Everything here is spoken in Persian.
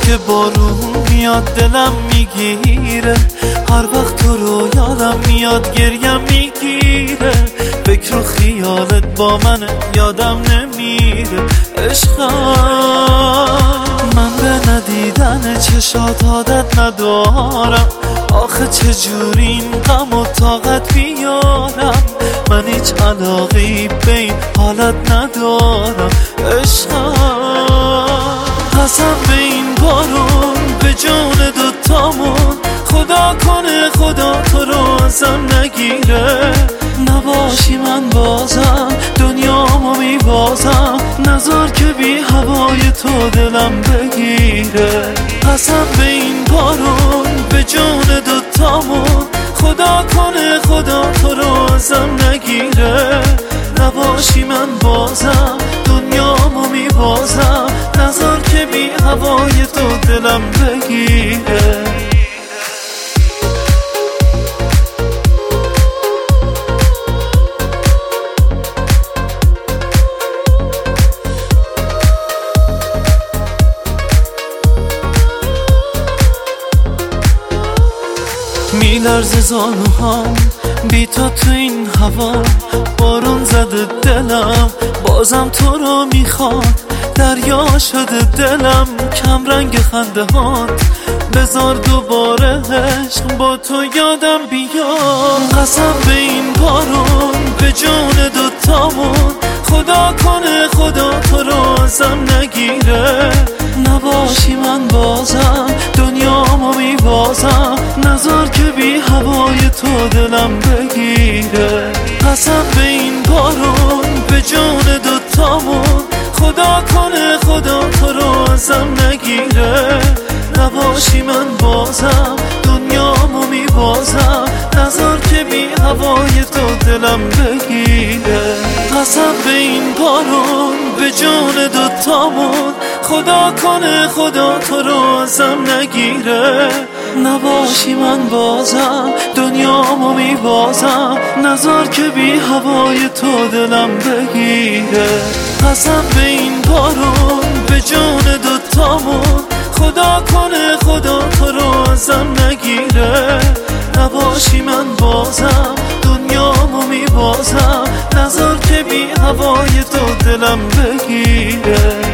که بارون میاد دلم میگیره، هر وقت تو رو یادم میاد گریم میگیره. فکر و خیالت با من یادم نمیره عشقم. من به ندیدن چشات عادت ندارم، آخه چجوری این غم و طاقت بیارم. من هیچ علاقه‌ای به این حالت ندارم عشقم. قسم به این بارون به جون دوتامون، خدا کنه خدا تو رو ازم نگیره. نباشی من بازم دنیامو میبازم، نذار که بی هوای تو دلم بگیره. قسم به این بارون به جون دوتامون، خدا کنه خدا تو رو ازم نگیره. نباشی من بازم دنیامو میبازم، نذار که بی هوای تو دلم بگیره. میلرزه زانوهام بی تو این هوا، بارون زده دلم بازم تو رو میخواد. دریا شده دلم کم رنگ خنده هات، بذار دوباره عشق با تو یادم بیاد. قسم به این بارون به جون دوتامون، خدا کنه خدا تو رو ازم نگیره. نباشی من بازم دنیامو میبازم، نذار که بی هوای تو دلم بگیره. قسم به این بارون به جون دوتامون، خدا کنه خدا تو رو ازم نگیره. نباشی من بازم دنیامو میبازم، نذار که بی هوای تو دلم بگیره. قسم به این بارون به جون دوتامون، خدا کنه خدا تو رو ازم نگیره. نباشی من بازم دنیامو میبازم، نذار که بی هوای تو دلم بگیره. قسم به این بارون به جون دوتامون، خدا کنه خدا تو رو ازم نگیره. نباشی من بازم دنیامو میبازم، نذار که بی هوای تو دلم بگیره.